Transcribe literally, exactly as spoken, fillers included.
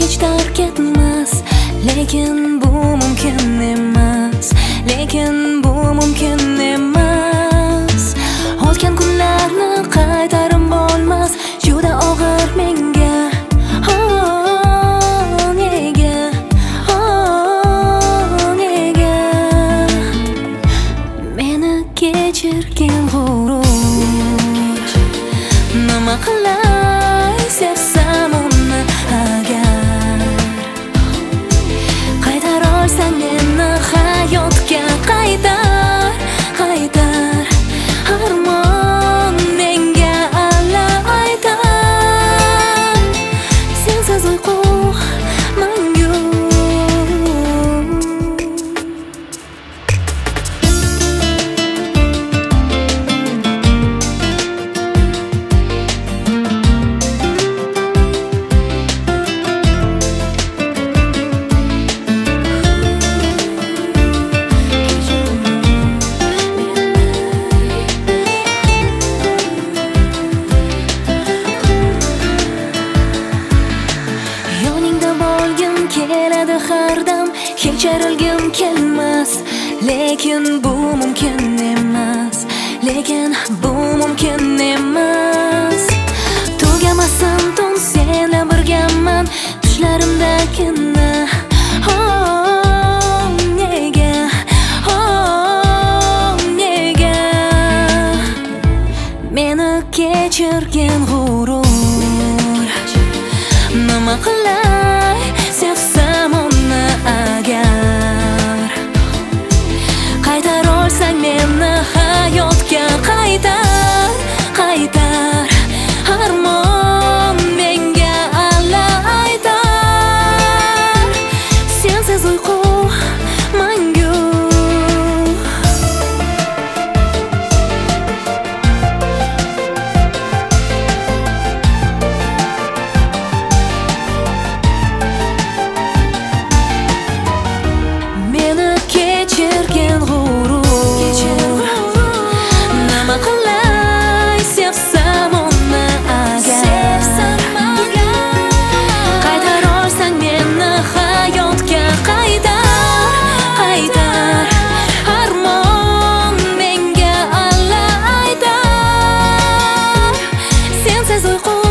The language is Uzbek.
hech tark etmas, lekin bu mumkin emas, lekin bu mumkin emas. O'tgan kunlarni qaytarib bo'lmas, juda og'ir menga. Oh, nega? Oh, nega? Meni kechirgin g'urur, nima qilay sevsam uni agar. Qaytar olsang meni hayotga, qaytar, qaytar. Armon menga alla aytar, sensiz uyqu mangu. Keladi har dam, kechirilgim kelmas, lekin bu mumkin emas, lekin bu mumkin emas. Tugamasin tun senla birgaman, tushlarimdagina. Oh, nega? Oh, nega? Meni kechirgin g'urur, nima qilay sevsam uni agar. Qaytar olsang meni hayotga, qaytar, qaytar. Armon menga alla aytar, sensiz uyqu mangu. Kechirgin g'urur, nima qilay sevsam uni agar. Qaytar olsang meni hayotga, qaytar, qaytar. Armon menga alla aytar, sensiz uyqu